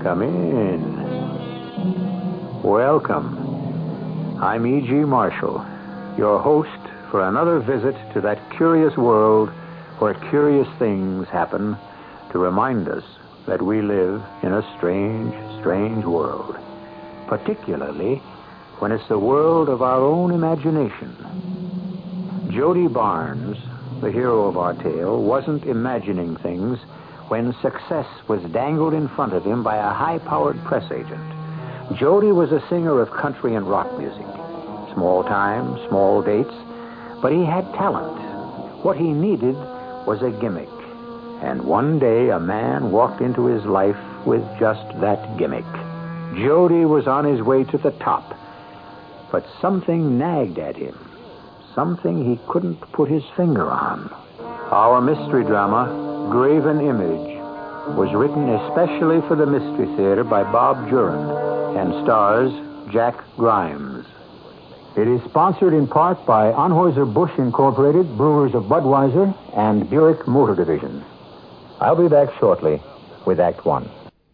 Come in. Welcome. I'm E.G. Marshall, your host for another visit to that curious world where curious things happen to remind us that we live in a strange, strange world, particularly when it's the world of our own imagination. Jody Barnes, the hero of our tale, wasn't imagining things when success was dangled in front of him by a high-powered press agent. Jody was a singer of country and rock music. Small time, small dates, but he had talent. What he needed was a gimmick. And one day a man walked into his life with just that gimmick. Jody was on his way to the top, but something nagged at him. Something he couldn't put his finger on. Our mystery drama, Graven Image, was written especially for the Mystery Theater by Bob Juran and stars Jack Grimes. It is sponsored in part by Anheuser-Busch Incorporated, Brewers of Budweiser, and Buick Motor Division. I'll be back shortly with Act One.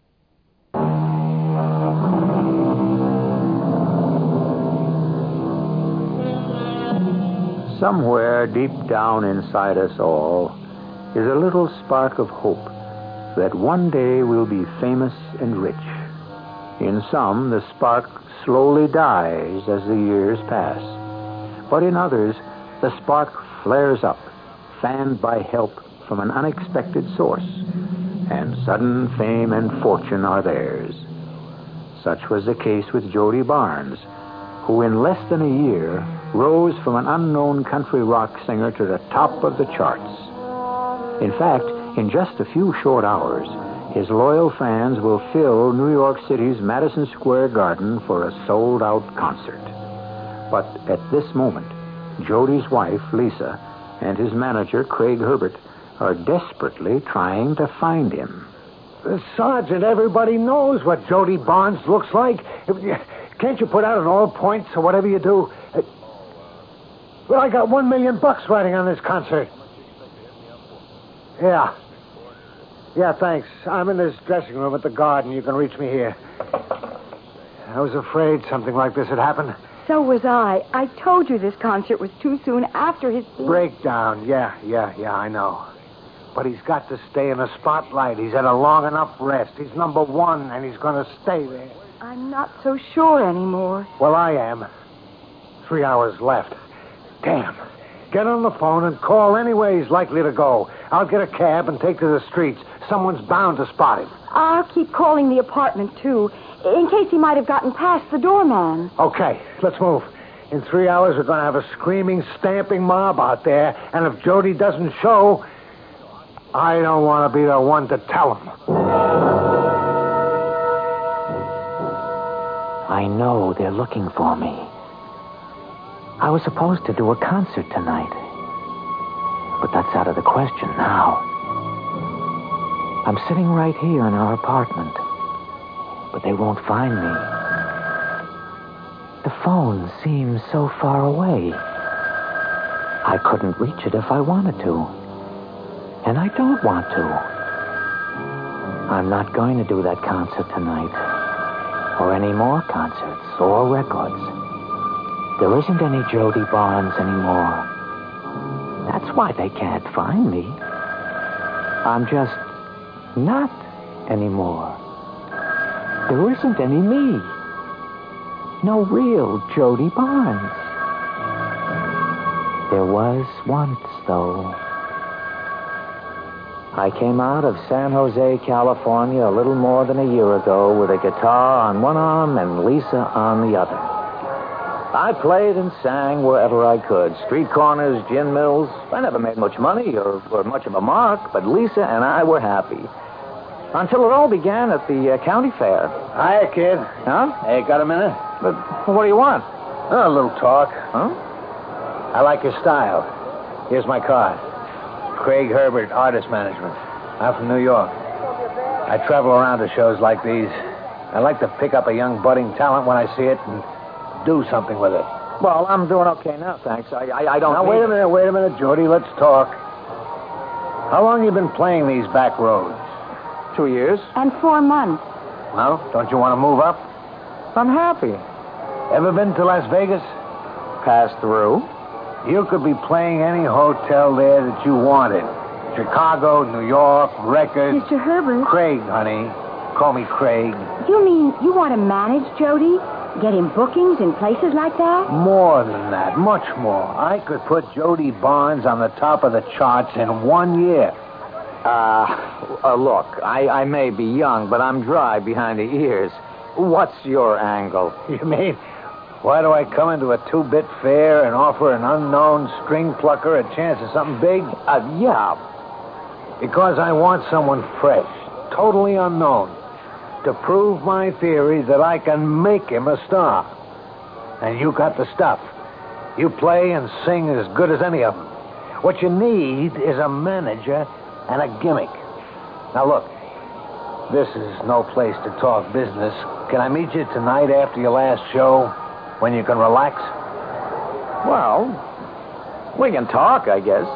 Somewhere deep down inside us all is a little spark of hope that one day we'll be famous and rich. In some, the spark slowly dies as the years pass. But in others, the spark flares up, fanned by help from an unexpected source, and sudden fame and fortune are theirs. Such was the case with Jody Barnes, who in less than a year rose from an unknown country rock singer to the top of the charts. In fact, in just a few short hours, his loyal fans will fill New York City's Madison Square Garden for a sold-out concert. But at this moment, Jody's wife, Lisa, and his manager, Craig Herbert, are desperately trying to find him. Sergeant, everybody knows what Jody Barnes looks like. Can't you put out an all points or whatever you do? Well, I got $1 million riding on this concert. Yeah, thanks. I'm in this dressing room at the Garden. You can reach me here. I was afraid something like this had happened. So was I. I told you this concert was too soon after his... Breakdown. Yeah, I know. But he's got to stay in the spotlight. He's had a long enough rest. He's number one, and he's going to stay there. I'm not so sure anymore. Well, I am. 3 hours left. Damn. Get on the phone and call any way he's likely to go. I'll get a cab and take to the streets. Someone's bound to spot him. I'll keep calling the apartment, too, in case he might have gotten past the doorman. Okay, let's move. In 3 hours, we're going to have a screaming, stamping mob out there, and if Jody doesn't show, I don't want to be the one to tell him. I know they're looking for me. I was supposed to do a concert tonight, but that's out of the question now. I'm sitting right here in our apartment, but they won't find me. The phone seems so far away. I couldn't reach it if I wanted to, and I don't want to. I'm not going to do that concert tonight, or any more concerts or records. There isn't any Jody Barnes anymore. That's why they can't find me. I'm just not anymore. There isn't any me. No real Jody Barnes. There was once, though. I came out of San Jose, California, a little more than a year ago with a guitar on one arm and Lisa on the other. I played and sang wherever I could. Street corners, gin mills. I never made much money or much of a mark, but Lisa and I were happy. Until it all began at the county fair. Hiya, kid. Huh? Hey, got a minute? But what do you want? A little talk. Huh? I like your style. Here's my card. Craig Herbert, Artist Management. I'm from New York. I travel around to shows like these. I like to pick up a young budding talent when I see it and do something with it. Well, I'm doing okay now, thanks. I don't... Now, wait a minute, Jody. Let's talk. How long you been playing these back roads? 2 years. And 4 months. Well, don't you want to move up? I'm happy. Ever been to Las Vegas? Pass through. You could be playing any hotel there that you wanted. Chicago, New York, Records. Mr. Herbert. Craig, honey. Call me Craig. You mean you want to manage Jody? Get him bookings in places like that? More than that. Much more. I could put Jody Barnes on the top of the charts in 1 year. Look, I may be young, but I'm dry behind the ears. What's your angle? You mean, why do I come into a two-bit fair and offer an unknown string plucker a chance at something big? Yeah. Because I want someone fresh, totally unknown, to prove my theory that I can make him a star. And you got the stuff. You play and sing as good as any of them. What you need is a manager and a gimmick. Now, look, this is no place to talk business. Can I meet you tonight after your last show, when you can relax? Well, we can talk, I guess.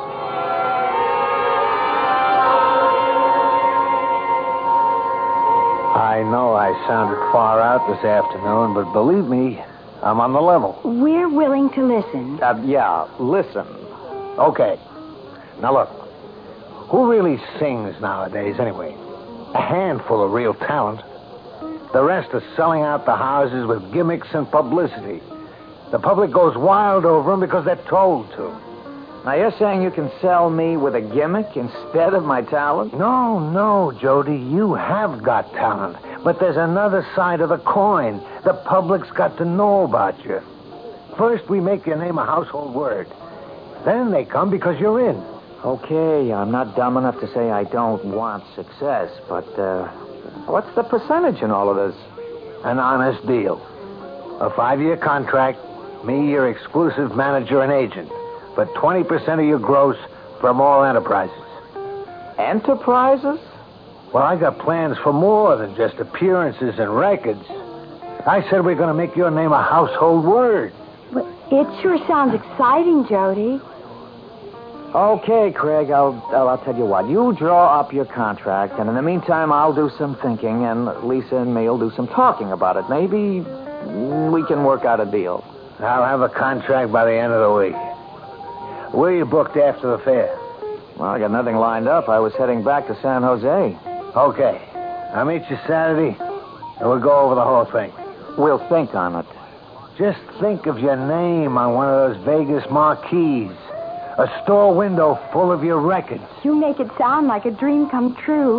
I know I sounded far out this afternoon, but believe me, I'm on the level. We're willing to listen. Yeah, listen. Okay. Now, look, who really sings nowadays, anyway? A handful of real talent. The rest are selling out the houses with gimmicks and publicity. The public goes wild over them because they're told to. Now, you're saying you can sell me with a gimmick instead of my talent? No, Jody, you have got talent. But there's another side of the coin. The public's got to know about you. First, we make your name a household word. Then they come because you're in. Okay, I'm not dumb enough to say I don't want success, but what's the percentage in all of this? An honest deal. A 5-year contract, me your exclusive manager and agent, for 20% of your gross from all enterprises. Enterprises? Well, I got plans for more than just appearances and records. I said we're going to make your name a household word. But it sure sounds exciting, Jody. Okay, Craig, I'll tell you what. You draw up your contract, and in the meantime, I'll do some thinking, and Lisa and me will do some talking about it. Maybe we can work out a deal. I'll have a contract by the end of the week. Where are you booked after the fair? Well, I got nothing lined up. I was heading back to San Jose. Okay. I'll meet you Saturday, and we'll go over the whole thing. We'll think on it. Just think of your name on one of those Vegas marquees. A store window full of your records. You make it sound like a dream come true.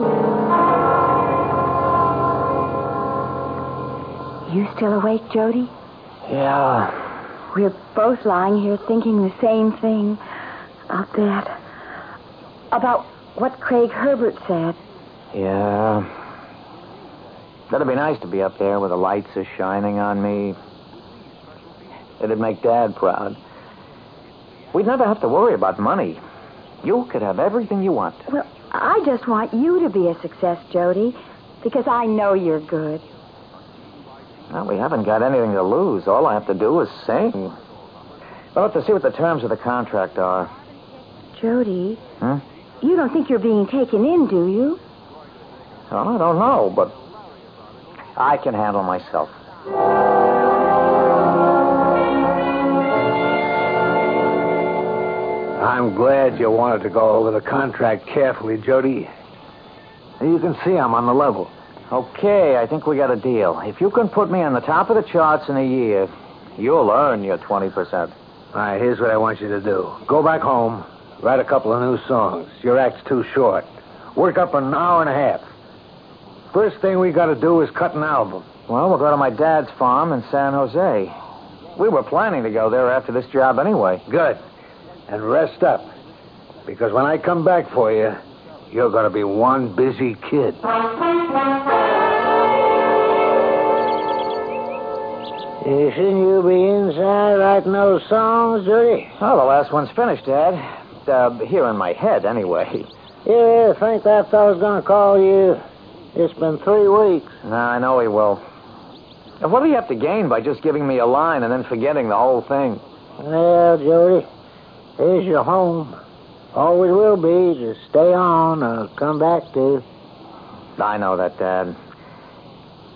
You still awake, Jody? Yeah. We're both lying here thinking the same thing. About what Craig Herbert said. Yeah. That'd be nice to be up there where the lights are shining on me. It'd make Dad proud. We'd never have to worry about money. You could have everything you want. Well, I just want you to be a success, Jody, because I know you're good. Well, we haven't got anything to lose. All I have to do is sing. We'll have to see what the terms of the contract are. Jody, Hmm? you don't think you're being taken in, do you? Well, I don't know, but I can handle myself. I'm glad you wanted to go over the contract carefully, Jody. You can see I'm on the level. Okay, I think we got a deal. If you can put me on the top of the charts in a year, you'll earn your 20%. All right, here's what I want you to do. Go back home, write a couple of new songs. Your act's too short. Work up an hour and a half. First thing we got to do is cut an album. Well, we'll go to my dad's farm in San Jose. We were planning to go there after this job anyway. Good. And rest up. Because when I come back for you, you're going to be one busy kid. Shouldn't you be inside writing those songs, Jody? Oh, the last one's finished, Dad. Here in my head, anyway. You think that fellow's going to call you? It's been 3 weeks. No, I know he will. What do you have to gain by just giving me a line and then forgetting the whole thing? Well, Jody, here's your home. Always will be to stay on or come back to. I know that, Dad.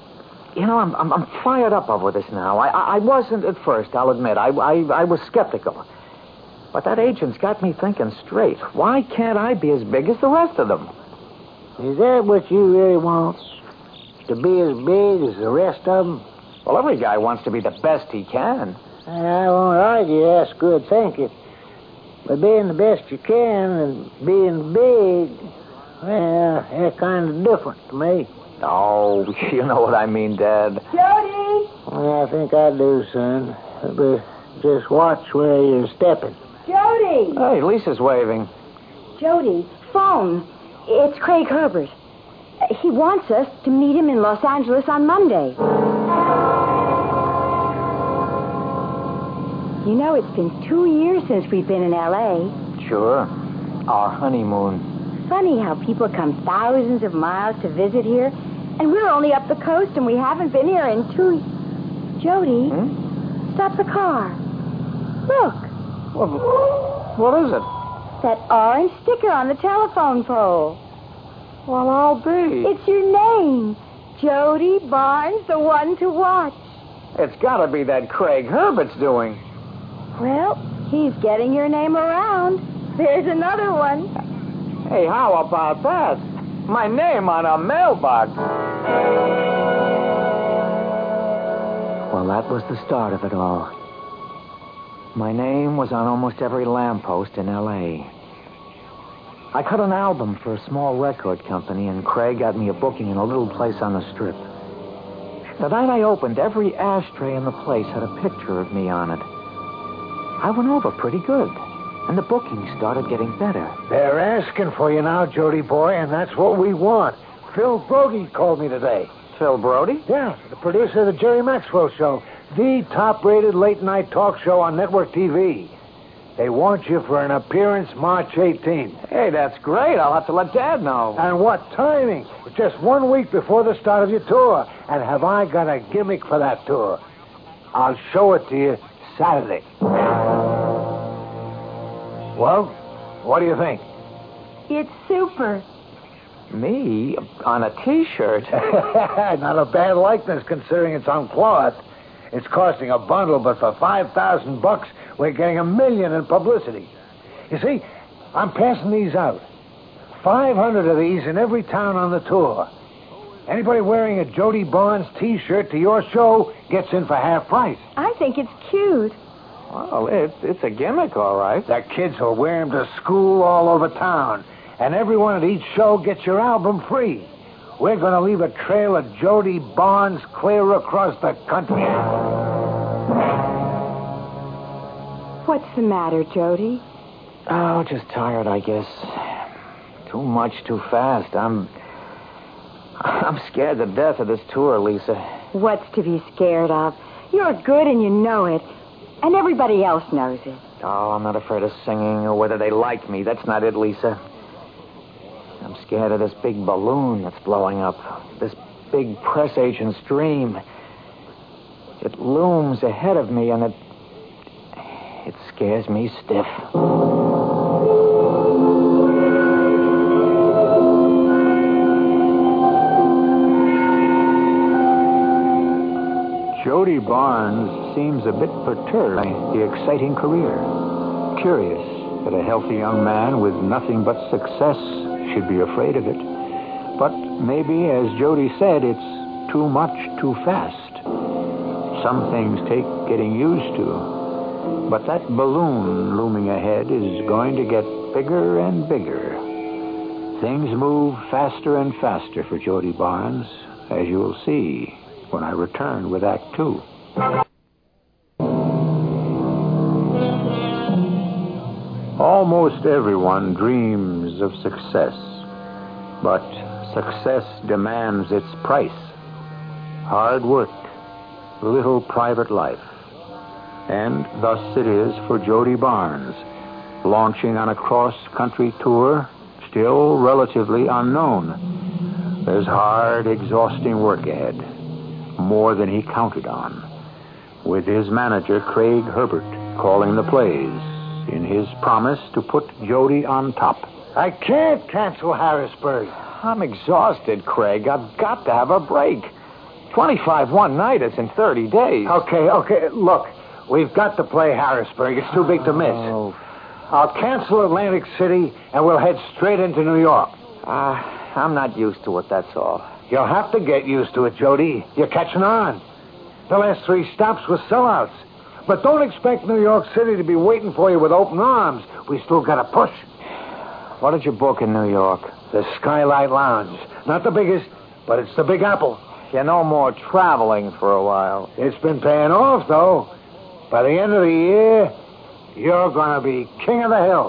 I'm fired up over this now. I wasn't at first, I'll admit. I was skeptical. But that agent's got me thinking straight. Why can't I be as big as the rest of them? Is that what you really want? To be as big as the rest of them? Well, every guy wants to be the best he can. I won't argue that's good thinking. But being the best you can and being big, well, they're kind of different to me. Oh, you know what I mean, Dad. Jody! Well, I think I do, son. But just watch where you're stepping. Jody! Hey, Lisa's waving. Jody, phone. It's Craig Herbert. He wants us to meet him in Los Angeles on Monday. You know, it's been 2 years since we've been in L.A. Sure. Our honeymoon. Funny how people come thousands of miles to visit here, and we're only up the coast and we haven't been here in 2... Jody, stop the car. Look. What is it? That orange sticker on the telephone pole. Well, I'll be. It's your name. Jody Barnes, the one to watch. It's got to be that Craig Herbert's doing. Well, he's getting your name around. There's another one. Hey, how about that? My name on a mailbox. Well, that was the start of it all. My name was on almost every lamppost in L.A. I cut an album for a small record company, and Craig got me a booking in a little place on the Strip. The night I opened, every ashtray in the place had a picture of me on it. I went over pretty good, and the bookings started getting better. They're asking for you now, Jody boy, and that's what we want. Phil Brody called me today. Phil Brody? Yeah, the producer of the Jerry Maxwell Show, the top-rated late-night talk show on network TV. They want you for an appearance March 18th. Hey, that's great. I'll have to let Dad know. And what timing? It's just 1 week before the start of your tour. And have I got a gimmick for that tour? I'll show it to you Saturday. Well, what do you think? It's super. Me? On a T-shirt? Not a bad likeness considering it's on cloth. It's costing a bundle, but for $5,000, we're getting $1 million in publicity. You see, I'm passing these out. 500 of these in every town on the tour. Anybody wearing a Jody Barnes T-shirt to your show gets in for half price. I think it's cute. Well, it's a gimmick, all right. The kids will wear them to school all over town. And everyone at each show gets your album free. We're going to leave a trail of Jody Barnes clear across the country. What's the matter, Jody? Oh, just tired, I guess. Too much, too fast. I'm scared to death of this tour, Lisa. What's to be scared of? You're good and you know it. And everybody else knows it. Oh, I'm not afraid of singing or whether they like me. That's not it, Lisa. I'm scared of this big balloon that's blowing up. This big press agent's dream. It looms ahead of me, and it scares me stiff. Jody Barnes seems a bit perturbed by the exciting career. Curious that a healthy young man with nothing but success should be afraid of it. But maybe, as Jody said, it's too much too fast. Some things take getting used to. But that balloon looming ahead is going to get bigger and bigger. Things move faster and faster for Jody Barnes, as you'll see when I return with Act Two. Almost everyone dreams of success, but success demands its price. Hard work, little private life. And thus it is for Jody Barnes, launching on a cross-country tour, still relatively unknown. There's hard, exhausting work ahead, more than he counted on, with his manager, Craig Herbert, calling the plays in his promise to put Jody on top. I can't cancel Harrisburg. I'm exhausted, Craig. I've got to have a break. 25 one night. It's in 30 days. Okay. Look, we've got to play Harrisburg. It's too big to miss. Oh. I'll cancel Atlantic City, and we'll head straight into New York. I'm not used to it, that's all. You'll have to get used to it, Jody. You're catching on. The last 3 stops were sellouts. But don't expect New York City to be waiting for you with open arms. We still got to push. What did you book in New York? The Skylight Lounge. Not the biggest, but it's the Big Apple. You no more traveling for a while. It's been paying off, though. By the end of the year, you're going to be king of the hill.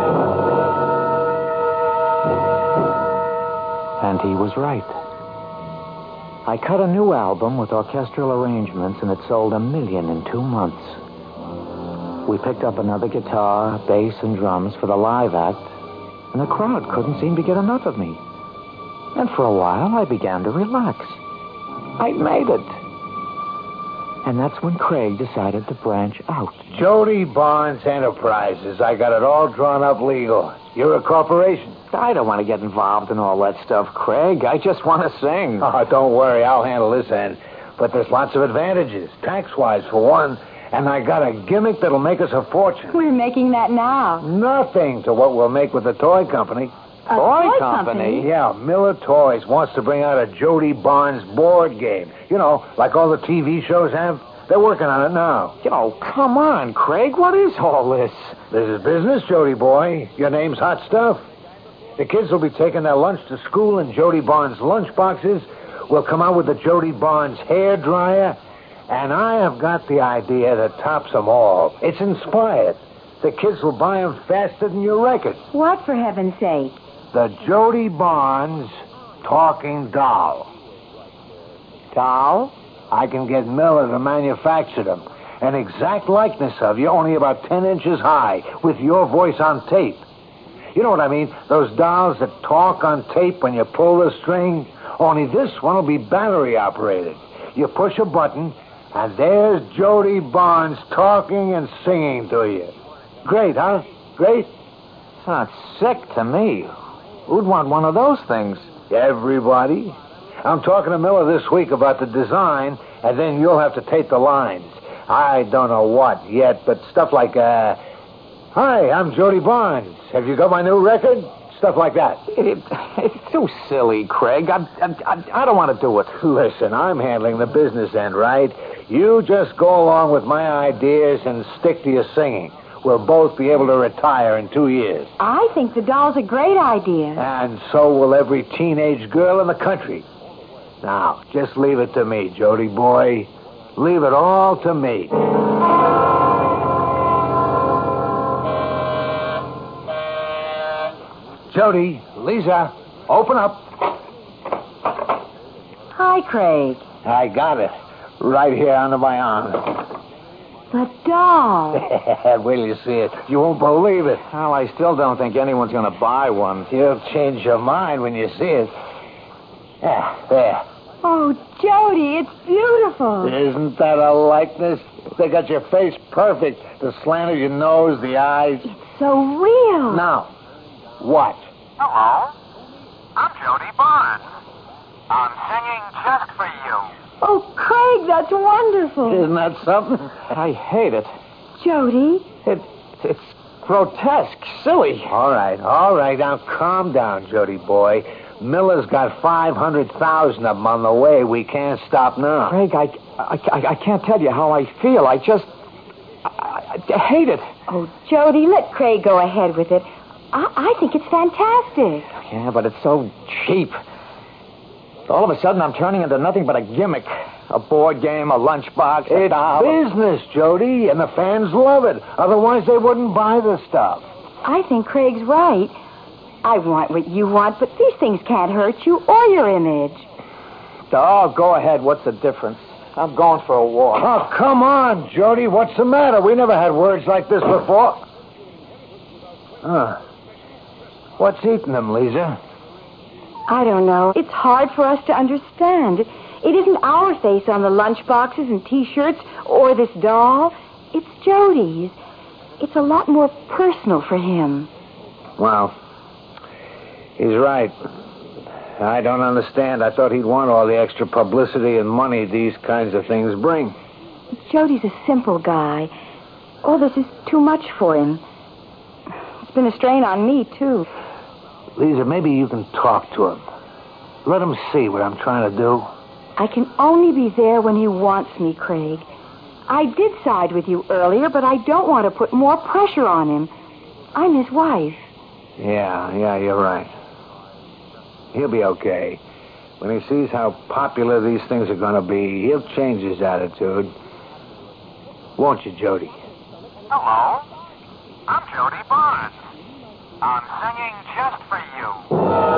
And he was right. I cut a new album with orchestral arrangements, and it sold 1 million in 2 months. We picked up another guitar, bass, and drums for the live act, and the crowd couldn't seem to get enough of me. And for a while, I began to relax. I made it. And that's when Craig decided to branch out. Jody Barnes Enterprises. I got it all drawn up legal. You're a corporation. I don't want to get involved in all that stuff, Craig. I just want to sing. Oh, don't worry. I'll handle this end. But there's lots of advantages, tax-wise, for one. And I got a gimmick that'll make us a fortune. We're making that now. Nothing to what we'll make with the toy company. A toy company? Yeah, Miller Toys wants to bring out a Jody Barnes board game. You know, like all the TV shows have. They're working on it now. Oh, come on, Craig. What is all this? This is business, Jody boy. Your name's hot stuff. The kids will be taking their lunch to school in Jody Barnes lunch boxes. We'll come out with the Jody Barnes hair dryer. And I have got the idea that tops them all. It's inspired. The kids will buy them faster than your record. What, for heaven's sake? The Jody Barnes talking doll. Doll? I can get Miller to manufacture them. An exact likeness of you, only about 10 inches high, with your voice on tape. You know what I mean? Those dolls that talk on tape when you pull the string. Only this one will be battery operated. You push a button, and there's Jody Barnes talking and singing to you. Great, huh? Great? Sounds sick to me. Who'd want one of those things? Everybody. I'm talking to Miller this week about the design, and then you'll have to tape the lines. I don't know what yet, but stuff like, hi, I'm Jody Barnes. Have you got my new record? Stuff like that. It's too silly, Craig. I don't want to do it. Listen, I'm handling the business end, right? You just go along with my ideas and stick to your singing. We'll both be able to retire in 2 years. I think the doll's a great idea. And so will every teenage girl in the country. Now, just leave it to me, Jody boy. Leave it all to me. Jody, Lisa, open up. Hi, Craig. I got it. Right here under my arm. The doll. Wait till you see it. You won't believe it. Well, I still don't think anyone's going to buy one. You'll change your mind when you see it. Yeah, there. Oh, Jody, it's beautiful. Isn't that a likeness? They got your face perfect. The slant of your nose, the eyes. It's so real. Now, watch. Hello. I'm Jody Barnes. I'm singing just for you. Oh, Craig, that's wonderful. Isn't that something? I hate it. Jody? It's grotesque, silly. All right. Now, calm down, Jody boy. Miller's got 500,000 of them on the way. We can't stop now. Craig, I can't tell you how I feel. I hate it. Oh, Jody, let Craig go ahead with it. I think it's fantastic. Yeah, but it's so cheap. All of a sudden, I'm turning into nothing but a gimmick. A board game, a lunchbox, a It's doll. business, Jody, and the fans love it. Otherwise, they wouldn't buy the stuff. I think Craig's right. I want what you want, but these things can't hurt you or your image. Oh, go ahead. What's the difference? I'm going for a walk. Oh, come on, Jody. What's the matter? We never had words like this before. What's eating them, Lisa? I don't know. It's hard for us to understand. It isn't our face on the lunchboxes and T-shirts or this doll. It's Jody's. It's a lot more personal for him. Well, he's right. I don't understand. I thought he'd want all the extra publicity and money these kinds of things bring. Jody's a simple guy. All this is too much for him. It's been a strain on me, too. Lisa, maybe you can talk to him. Let him see what I'm trying to do. I can only be there when he wants me, Craig. I did side with you earlier, but I don't want to put more pressure on him. I'm his wife. Yeah, you're right. He'll be okay. When he sees how popular these things are going to be, he'll change his attitude. Won't you, Jody? Hello. I'm Jody Barnes. I'm singing just for you.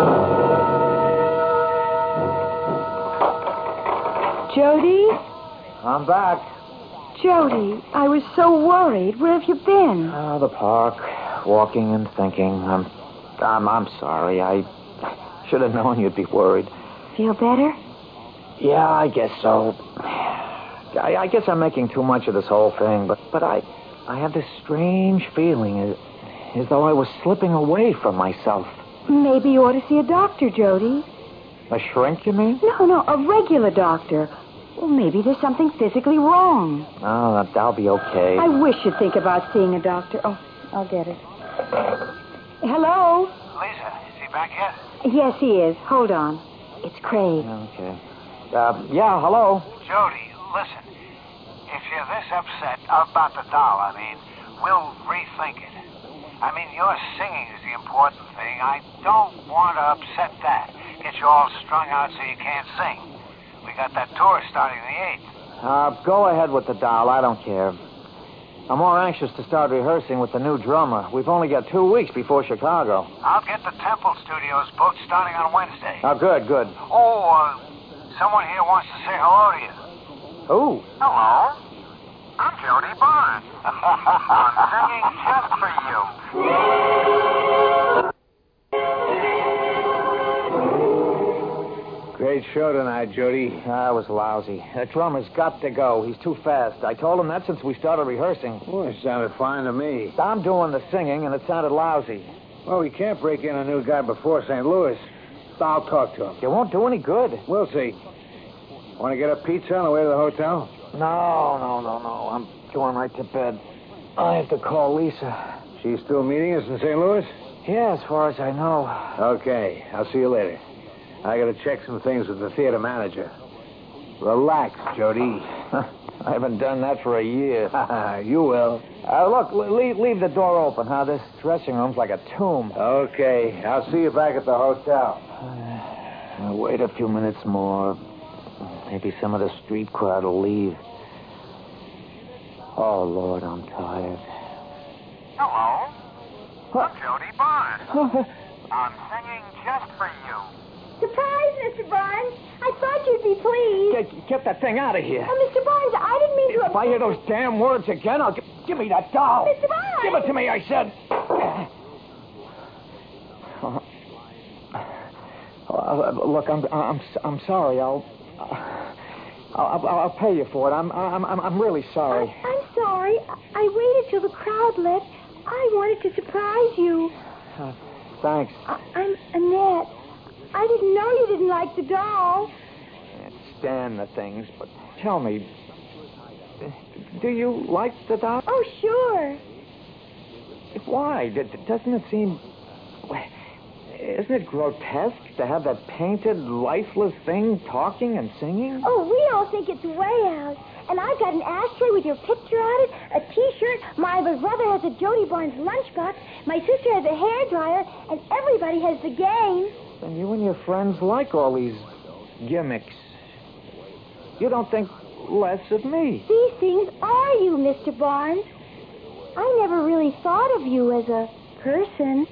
Jody? I'm back. Jody, I was so worried. Where have you been? The park, walking and thinking. I'm sorry. I should have known you'd be worried. Feel better? Yeah, I guess so. I guess I'm making too much of this whole thing, but I have this strange feeling as though I was slipping away from myself. Maybe you ought to see a doctor, Jody. A shrink, you mean? No, a regular doctor. Well, maybe there's something physically wrong. Oh, I'll be okay. I wish you'd think about seeing a doctor. Oh, I'll get it. Hello? Lisa, is he back yet? Yes, he is. Hold on. It's Craig. Okay. Yeah, hello? Jody, listen. If you're this upset about the doll, we'll rethink it. Your singing is the important thing. I don't want to upset that. Get you all strung out so you can't sing. We got that tour starting the 8th. Go ahead with the doll. I don't care. I'm more anxious to start rehearsing with the new drummer. We've only got 2 weeks before Chicago. I'll get the Temple Studios booked starting on Wednesday. Oh, good. Oh, someone here wants to say hello to you. Who? Hello. I'm Jody Barnes. I'm singing just for you. Great show tonight, Jody. That was lousy. That drummer's got to go. He's too fast. I told him that since we started rehearsing. Well, it sounded fine to me. I'm doing the singing, and it sounded lousy. Well, we can't break in a new guy before St. Louis. I'll talk to him. It won't do any good. We'll see. Want to get a pizza on the way to the hotel? No. I'm going right to bed. I have to call Lisa. She's still meeting us in St. Louis? Yeah, as far as I know. Okay. I'll see you later. I got to check some things with the theater manager. Relax, Jody. I haven't done that for a year. You will. Look, leave the door open, huh? This dressing room's like a tomb. Okay. I'll see you back at the hotel. Wait a few minutes more. Maybe some of the street crowd will leave. Oh, Lord, I'm tired. Hello. I'm Jody Barnes. I'm singing just for you. Surprise, Mr. Barnes. I thought you'd be pleased. Get that thing out of here. Oh, Mr. Barnes, I didn't mean to... If I hear those damn words again, I'll... Give me that doll. Mr. Barnes! Give it to me, I said. Look, I'm sorry. I'll pay you for it. I'm really sorry. I'm sorry. I waited till the crowd left. I wanted to surprise you. Thanks. I'm Annette. I didn't know you didn't like the doll. Can't stand the things, but tell me, do you like the doll? Oh, sure. Why? Doesn't it seem... Isn't it grotesque to have that painted, lifeless thing talking and singing? Oh, we all think it's way out. And I've got an ashtray with your picture on it, a T-shirt, my brother has a Jody Barnes lunchbox, my sister has a hairdryer, and everybody has the game. And you and your friends like all these gimmicks. You don't think less of me. These things are you, Mr. Barnes. I never really thought of you as a person.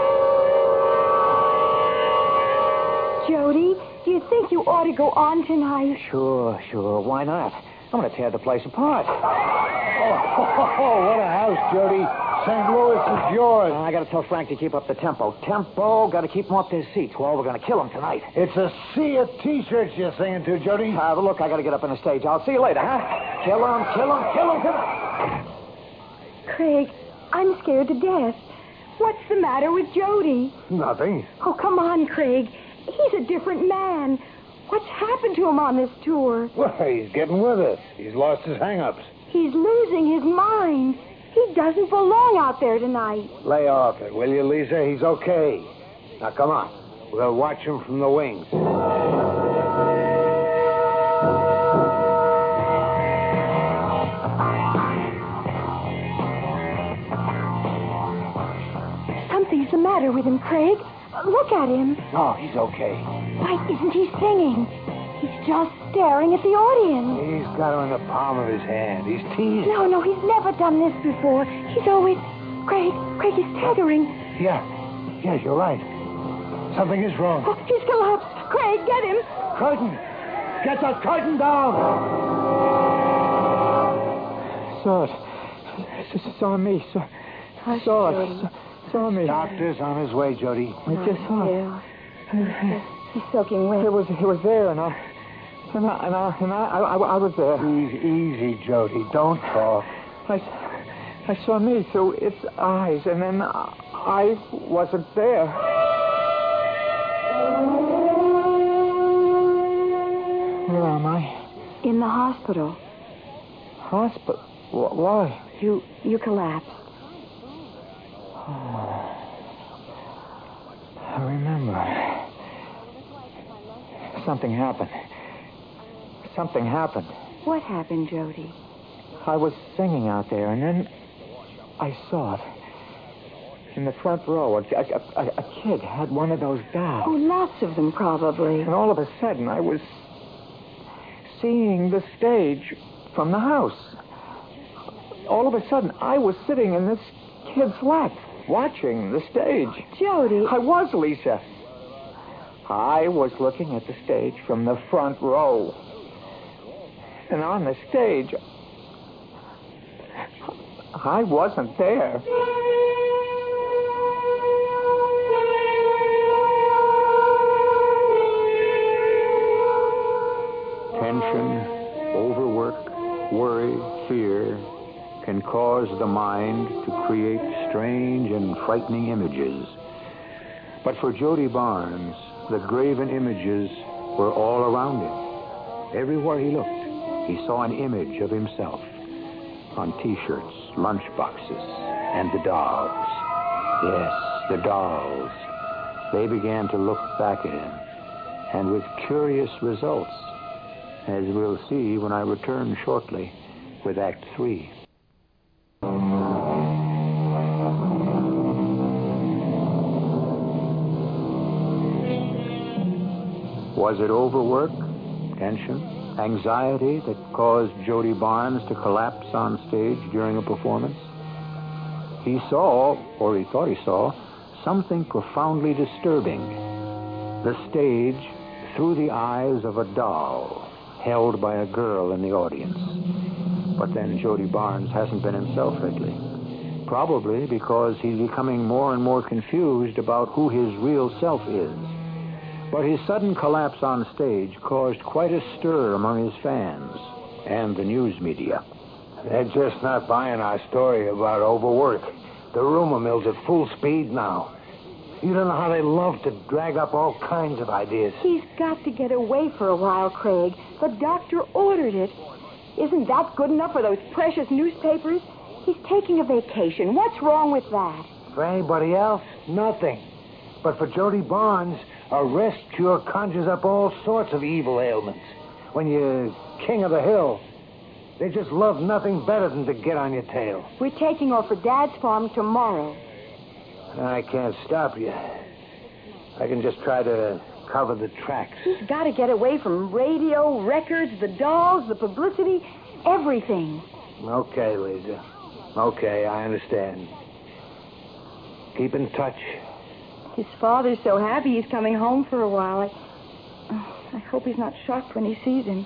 Jody, do you think you ought to go on tonight? Sure. Why not? I'm going to tear the place apart. Oh, what a house, Jody. St. Louis is yours. I got to tell Frank to keep up the tempo. Got to keep them off their seats. Well, we're going to kill them tonight. It's a sea of T-shirts you're singing to, Jody. Look, I got to get up on the stage. I'll see you later, huh? Kill them. Craig, I'm scared to death. What's the matter with Jody? Nothing. Oh, come on, Craig. He's a different man. What's happened to him on this tour? Well, he's getting with us. He's lost his hang-ups. He's losing his mind. He doesn't belong out there tonight. Lay off it, will you, Lisa? He's okay. Now, come on. We'll watch him from the wings. Something's the matter with him, Craig. Look at him. No, he's okay. Why isn't he singing? He's just staring at the audience. He's got her in the palm of his hand. He's teasing. No, he's never done this before. He's always... Craig, he's staggering. Yeah, you're right. Something is wrong. Oh, he's collapsed. Craig, get him. Curtain! Get that curtain down! Saw it. Saw me. Saw it. Saw me. Doctor's on his way, Jody. I just saw it. Yeah. He's soaking wet. He was there, and I was there. Easy, Jody. Don't talk. I saw me through its eyes, and then I wasn't there. Where am I? In the hospital. Hospital? Why? You collapsed. Oh. I remember. Something happened. What happened, Jody? I was singing out there, and then I saw it. In the front row, a kid had one of those dolls. Oh, lots of them, probably. And all of a sudden, I was seeing the stage from the house. All of a sudden, I was sitting in this kid's lap, watching the stage. Jody. I was, Lisa. I was looking at the stage from the front row. And on the stage, I wasn't there. Tension, overwork, worry, fear can cause the mind to create strange and frightening images. But for Jody Barnes, the graven images were all around him. Everywhere he looked, he saw an image of himself on T-shirts, lunchboxes, and the dolls. Yes, the dolls. They began to look back at him, and with curious results, as we'll see when I return shortly with Act 3. Was it overwork, tension, anxiety that caused Jody Barnes to collapse on stage during a performance? He saw, or he thought he saw, something profoundly disturbing. The stage through the eyes of a doll held by a girl in the audience. But then Jody Barnes hasn't been himself lately. Probably because he's becoming more and more confused about who his real self is. But his sudden collapse on stage caused quite a stir among his fans and the news media. They're just not buying our story about overwork. The rumor mill's at full speed now. You don't know how they love to drag up all kinds of ideas. He's got to get away for a while, Craig. The doctor ordered it. Isn't that good enough for those precious newspapers? He's taking a vacation. What's wrong with that? For anybody else, nothing. But for Jody Barnes, a rest cure conjures up all sorts of evil ailments. When you're king of the hill, they just love nothing better than to get on your tail. We're taking off for Dad's farm tomorrow. I can't stop you. I can just try to cover the tracks. He's got to get away from radio, records, the dolls, the publicity, everything. Okay, Lisa. Okay, I understand. Keep in touch. His father's so happy he's coming home for a while. I hope he's not shocked when he sees him.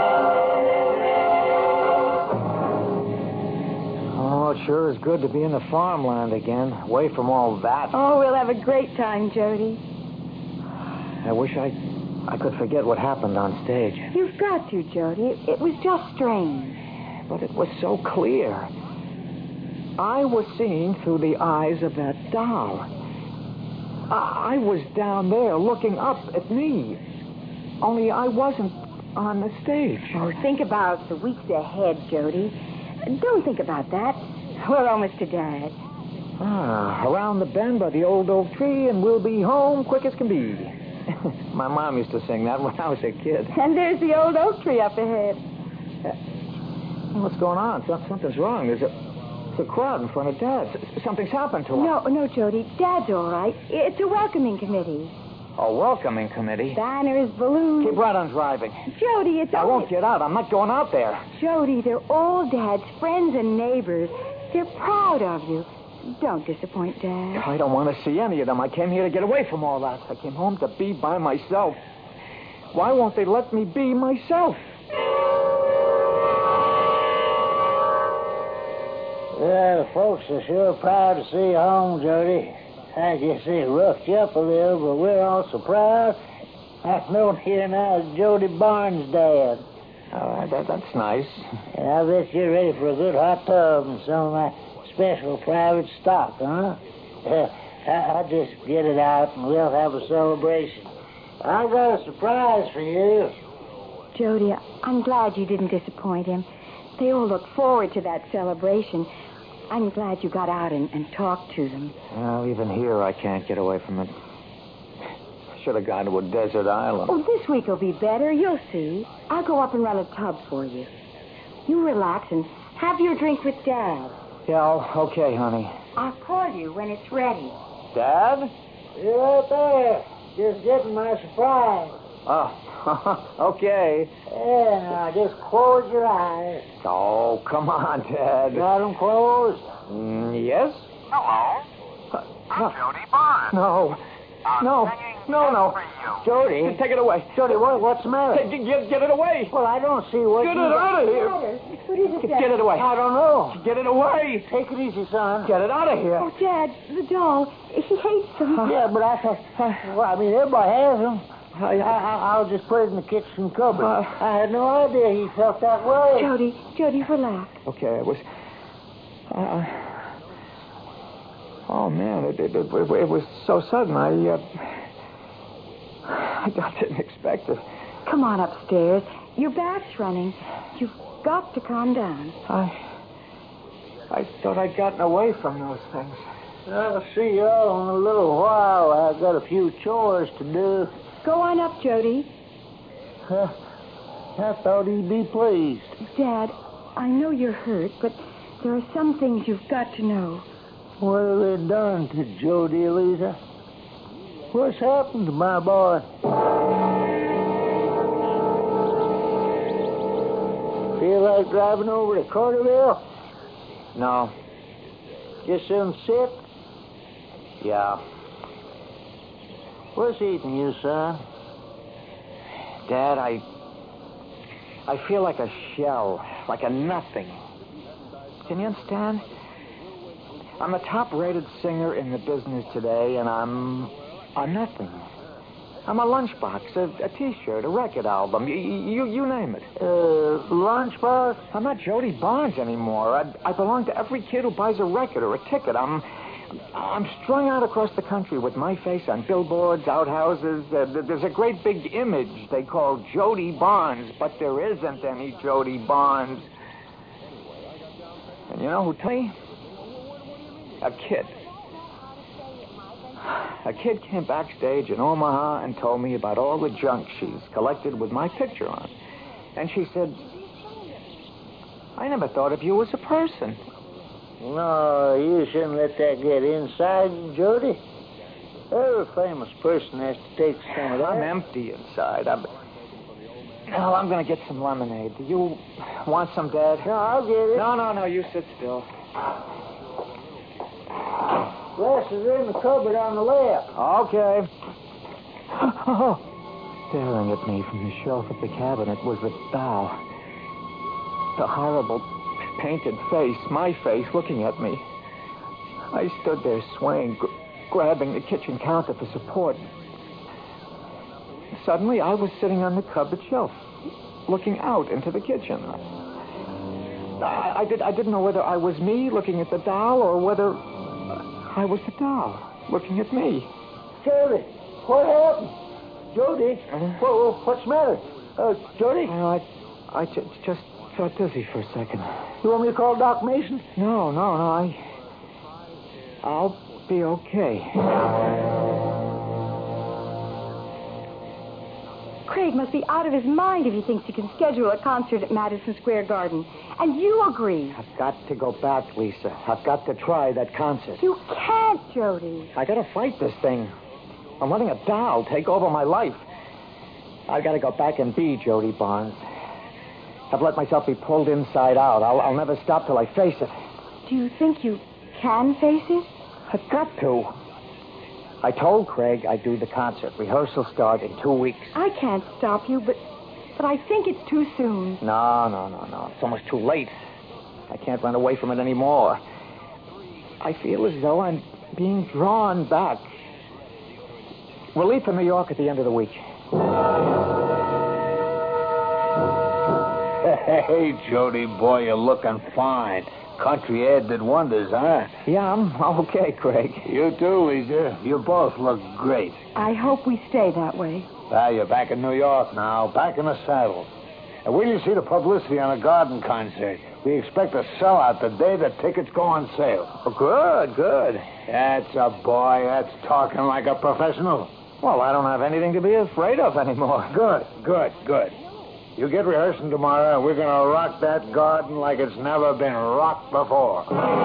Oh, it sure is good to be in the farmland again, away from all that. Oh, we'll have a great time, Jody. I wish I could forget what happened on stage. You've got to, Jody. It was just strange. But it was so clear. I was seeing through the eyes of that doll. I was down there looking up at me. Only I wasn't on the stage. Oh, think about the weeks ahead, Jody. Don't think about that. We're almost to Dad. Around the bend by the old oak tree, and we'll be home quick as can be. My mom used to sing that when I was a kid. And there's the old oak tree up ahead. What's going on? Something's wrong. There's a crowd in front of Dad's. Something's happened to him. No, Jody. Dad's all right. It's a welcoming committee. A welcoming committee? Banners, balloons. Keep right on driving. Jody, it's I won't get out. I'm not going out there. Jody, they're all Dad's friends and neighbors. They're proud of you. Don't disappoint Dad. I don't want to see any of them. I came here to get away from all that. I came home to be by myself. Why won't they let me be myself? Well, folks are sure proud to see you home, Jody. I guess they roughed you up a little, but we're all so proud. I've known here now as Jody Barnes' dad. That's nice. And I bet you're ready for a good hot tub and some of my special private stock, huh? I'll just get it out and we'll have a celebration. I got a surprise for you. Jody, I'm glad you didn't disappoint him. They all look forward to that celebration. I'm glad you got out and talked to them. Well, even here I can't get away from it. I should have gone to a desert island. Oh, this week will be better. You'll see. I'll go up and run a tub for you. You relax and have your drink with Dad. Yeah, okay, honey. I'll call you when it's ready. Dad? You're right there. Just getting my surprise. Oh, okay. Yeah, now just close your eyes. Oh, come on, Dad. Got them closed? Yes? Hello. I'm Jody Barnes. No. I'm No. singing No. for you. Jody. Take it away. Jody, what's the matter? Get it away. Well, I don't see what Get you... it out of here. What is it, Dad? Get it away. I don't know. Get it away. Take it easy, son. Get it out of here. Oh, Dad, the doll. He hates them. Yeah, but everybody has them. I'll just put it in the kitchen cupboard. I had no idea he felt that way. Jody, relax. Okay, it was... oh, man, it was so sudden. I didn't expect it. Come on upstairs. Your back's running. You've got to calm down. I thought I'd gotten away from those things. I'll see you all in a little while. I've got a few chores to do. Go on up, Jody. I thought he'd be pleased. Dad, I know you're hurt, but there are some things you've got to know. What have they done to Jody, Eliza? What's happened to my boy? Feel like driving over to Carterville? No. Just soon sit? Yeah. What's eating you, son? Dad, I feel like a shell, like a nothing. Can you understand? I'm the top-rated singer in the business today, and I'm a nothing. I'm a lunchbox, a T-shirt, a record album, you name it. Lunchbox? I'm not Jody Barnes anymore. I belong to every kid who buys a record or a ticket. I'm strung out across the country with my face on billboards, outhouses. There's a great big image they call Jody Barnes, but there isn't any Jody Barnes. And you know who told me? A kid. A kid came backstage in Omaha and told me about all the junk she's collected with my picture on. And she said, I never thought of you as a person. No, you shouldn't let that get inside you, Jody. Every famous person has to take some of that. I'm empty inside. I'm going to get some lemonade. Do you want some, Dad? No, I'll get it. No, you sit still. Glasses are in the cupboard on the left. Okay. Staring at me from the shelf of the cabinet was the doll. The horrible painted face, my face, looking at me. I stood there swaying, grabbing the kitchen counter for support. Suddenly, I was sitting on the cupboard shelf, looking out into the kitchen. I didn't know whether I was me looking at the doll or whether I was the doll looking at me. Jody, what happened? Jody, what's the matter? Jody? I just felt dizzy for a second. You want me to call Doc Mason? No. I'll be okay. Craig must be out of his mind if he thinks he can schedule a concert at Madison Square Garden. And you agree. I've got to go back, Lisa. I've got to try that concert. You can't, Jody. I got to fight this thing. I'm letting a doll take over my life. I've got to go back and be Jody Barnes. I've let myself be pulled inside out. I'll never stop till I face it. Do you think you can face it? I've got to. I told Craig I'd do the concert. Rehearsal start in 2 weeks. I can't stop you, but I think it's too soon. No. It's almost too late. I can't run away from it anymore. I feel as though I'm being drawn back. We'll leave for New York at the end of the week. Hey, Jody, boy, you're looking fine. Country air did wonders, huh? Yeah, I'm okay, Craig. You too, Lisa. You both look great. I hope we stay that way. Well, you're back in New York now, back in the saddle. And wait till you see the publicity on the Garden concert. We expect to sell out the day the tickets go on sale. Oh, good. That's a boy. That's talking like a professional. Well, I don't have anything to be afraid of anymore. Good. You get rehearsing tomorrow, and we're going to rock that Garden like it's never been rocked before.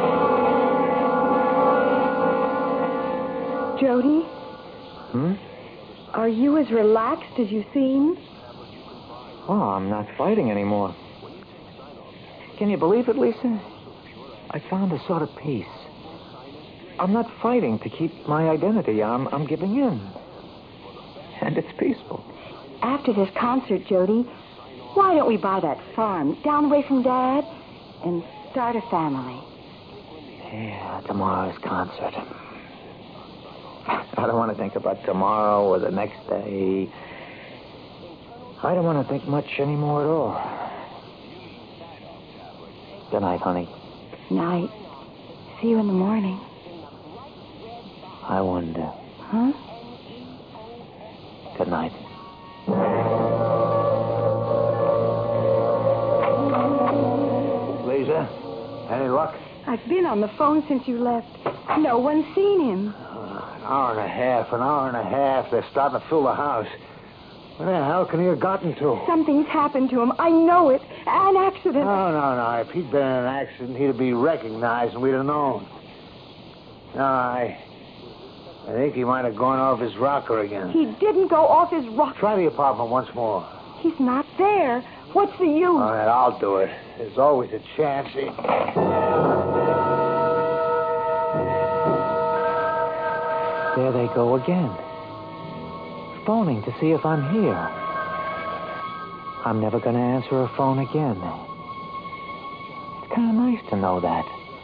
Jody? Hmm? Are you as relaxed as you seem? Oh, I'm not fighting anymore. Can you believe it, Lisa? I found a sort of peace. I'm not fighting to keep my identity. I'm giving in. And it's peaceful. After this concert, Jody, why don't we buy that farm down the way from Dad and start a family? Yeah, tomorrow's concert. I don't want to think about tomorrow or the next day. I don't want to think much anymore at all. Good night, honey. Night. See you in the morning. I wonder. Huh? Good night. Lisa, any luck? I've been on the phone since you left. No one's seen him. An hour and a half. They're starting to fill the house. Where the hell can he have gotten to? Something's happened to him. I know it. An accident. No. If he'd been in an accident, he'd be recognized and we'd have known. No, I think he might have gone off his rocker again. He didn't go off his rocker. Try the apartment once more. He's not there. What's the use? All right, I'll do it. There's always a chance. There they go again. Phoning to see if I'm here. I'm never going to answer a phone again. It's kind of nice to know that.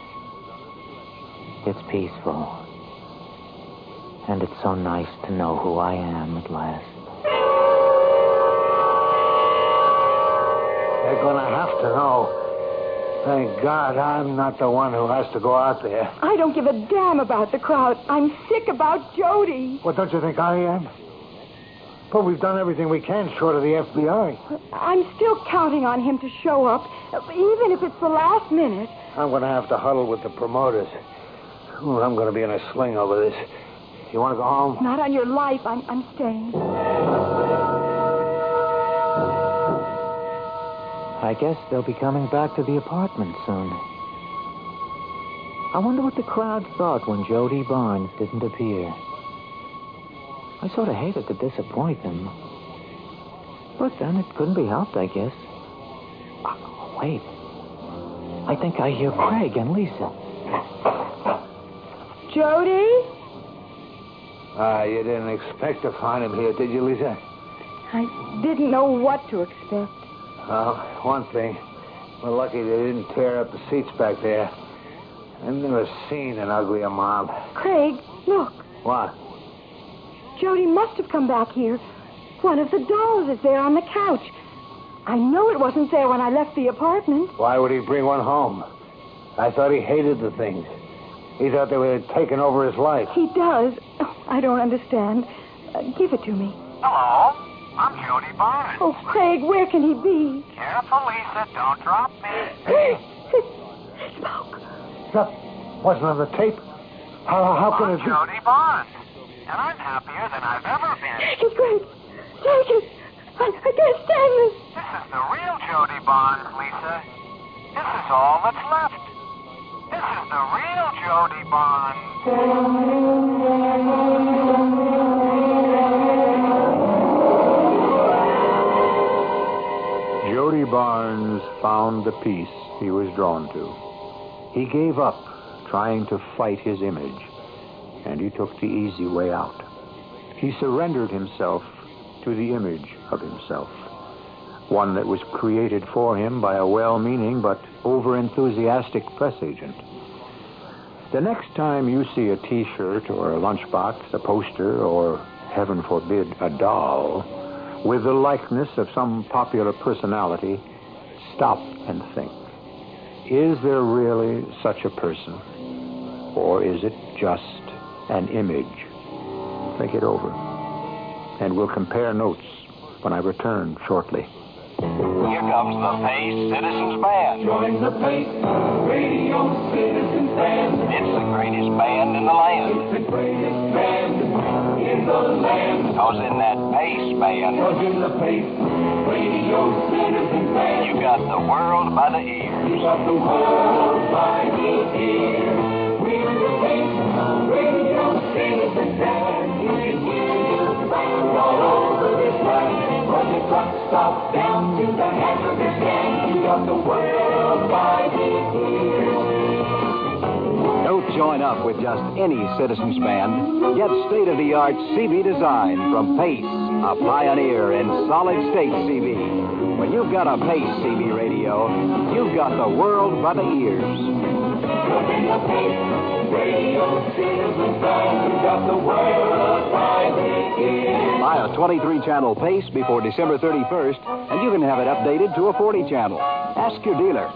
It's peaceful. And it's so nice to know who I am at last. They're going to have to know. Thank God I'm not the one who has to go out there. I don't give a damn about the crowd. I'm sick about Jody. Well, don't you think I am? But we've done everything we can short of the FBI. I'm still counting on him to show up, even if it's the last minute. I'm going to have to huddle with the promoters. Ooh, I'm going to be in a sling over this. You want to go home? Not on your life. I'm staying. I guess they'll be coming back to the apartment soon. I wonder what the crowd thought when Jody Barnes didn't appear. I sort of hated to disappoint them. But then it couldn't be helped, I guess. Oh, wait. I think I hear Craig and Lisa. Jody? You didn't expect to find him here, did you, Lisa? I didn't know what to expect. Well, one thing. We're lucky they didn't tear up the seats back there. I've never seen an uglier mob. Craig, look. What? Jody must have come back here. One of the dolls is there on the couch. I know it wasn't there when I left the apartment. Why would he bring one home? I thought he hated the things. He thought they were taking over his life. He does. Oh, I don't understand. Give it to me. Hello, I'm Jody Barnes. Oh, Craig, where can he be? Careful, Lisa, don't drop me. Smoke. That wasn't on the tape. How can I'm it be? Jody Barnes, and I'm happier than I've ever been. Take it, Craig. Take it. I can't stand this. This is the real Jody Barnes, Lisa. This is all that's left. This is the real Jody Barnes. Jody Barnes found the peace he was drawn to. He gave up trying to fight his image, and he took the easy way out. He surrendered himself to the image of himself, one that was created for him by a well-meaning but over-enthusiastic press agent. The next time you see a T-shirt or a lunchbox, a poster, or, heaven forbid, a doll, with the likeness of some popular personality, stop and think. Is there really such a person? Or is it just an image? Think it over. And we'll compare notes when I return shortly. Here comes the Pace Citizens Band. Join the Pace Radio Citizens Band. It's the greatest band in the land. It's the greatest band in the land. Because in that Pace band, Cause in the Pace Radio Citizens Band, you got the world by the ears. you got the world by the ear. We're the Pace Radio Citizens Band. You can hear the band all over this land. From the truck stop down to the hamburger stand, you got the world by the ear. Don't join up with just any Citizens Band. Get state-of-the-art CB design from Pace, a pioneer in solid-state CB. When you've got a Pace CB radio, you've got the world by the ears. Join the Pace Radio Citizens Band, you got the world by the ear. Buy a 23-channel Pace before December 31st, and you can have it updated to a 40-channel. Ask your dealer.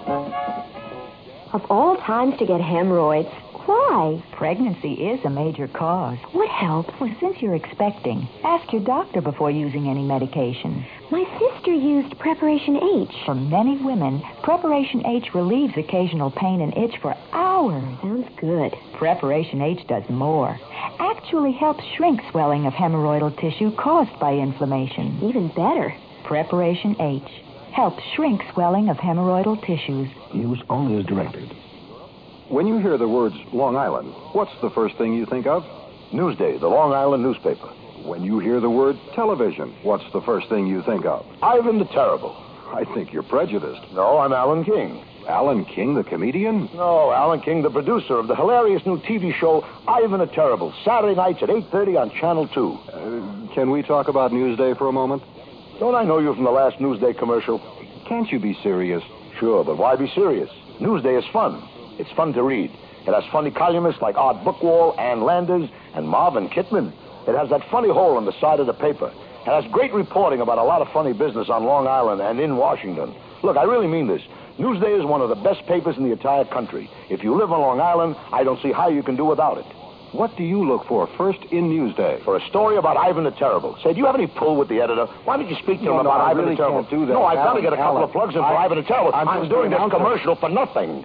Of all times to get hemorrhoids, why? Pregnancy is a major cause. What helps? Well, since you're expecting, ask your doctor before using any medication. My sister used Preparation H. For many women, Preparation H relieves occasional pain and itch for hours. Sounds good. Preparation H does more. Actually helps shrink swelling of hemorrhoidal tissue caused by inflammation. Even better. Preparation H helps shrink swelling of hemorrhoidal tissues. Use only as directed. When you hear the words Long Island, what's the first thing you think of? Newsday, the Long Island newspaper. When you hear the word television, what's the first thing you think of? Ivan the Terrible. I think you're prejudiced. No, I'm Alan King. Alan King, the comedian? No, Alan King, the producer of the hilarious new TV show Ivan the Terrible, Saturday nights at 8:30 on Channel 2. Can we talk about Newsday for a moment? Don't I know you from the last Newsday commercial? Can't you be serious? Sure, but why be serious? Newsday is fun. It's fun to read. It has funny columnists like Art Bookwall, Ann Landers, and Marvin Kittman. It has that funny hole in the side of the paper. It has great reporting about a lot of funny business on Long Island and in Washington. Look, I really mean this. Newsday is one of the best papers in the entire country. If you live on Long Island, I don't see how you can do without it. What do you look for first in Newsday? For a story about Ivan the Terrible. Say, do you have any pull with the editor? Why don't you speak to him about I Ivan really the Terrible? can't do that. No, I've got to get a couple Alan, of plugs in for Ivan the Terrible. I'm doing this commercial for nothing.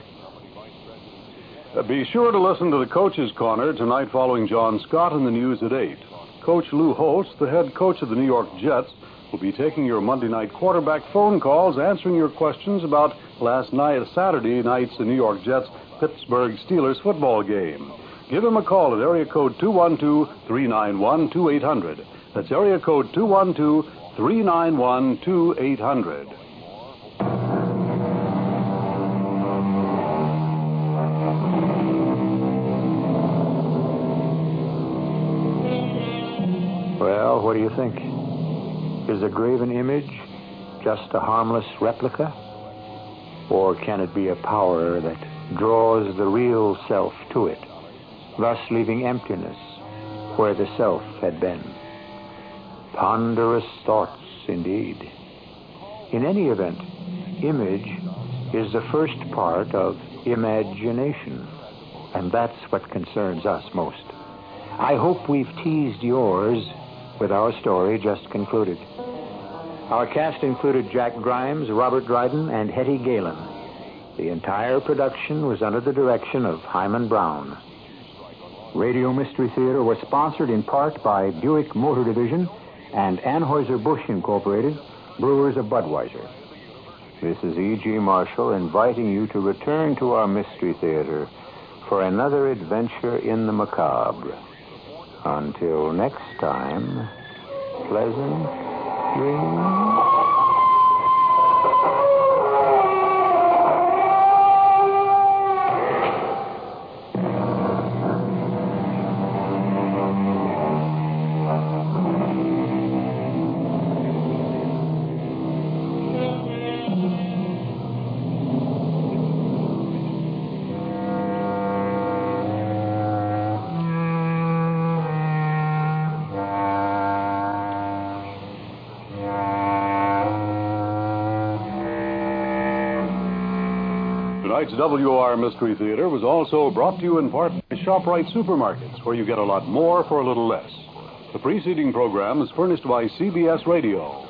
Be sure to listen to the Coach's Corner tonight following John Scott in the news at 8. Coach Lou Holtz, the head coach of the New York Jets, will be taking your Monday night quarterback phone calls, answering your questions about Saturday night's New York Jets Pittsburgh Steelers football game. Give him a call at area code 212-391-2800. That's area code 212-391-2800. Well, what do you think? Is a graven image just a harmless replica? Or can it be a power that draws the real self to it, thus leaving emptiness where the self had been? Ponderous thoughts, indeed. In any event, image is the first part of imagination, And that's what concerns us most. I hope we've teased yours with our story just concluded. Our cast included Jack Grimes, Robert Dryden, and Hetty Galen. The entire production was under the direction of Hyman Brown. Radio Mystery Theater was sponsored in part by Buick Motor Division and Anheuser-Busch Incorporated, brewers of Budweiser. This is E.G. Marshall inviting you to return to our Mystery Theater for another adventure in the macabre. Until next time, pleasant dreams. Tonight's WR Mystery Theater was also brought to you in part by ShopRite Supermarkets, where you get a lot more for a little less. The preceding program is furnished by CBS Radio.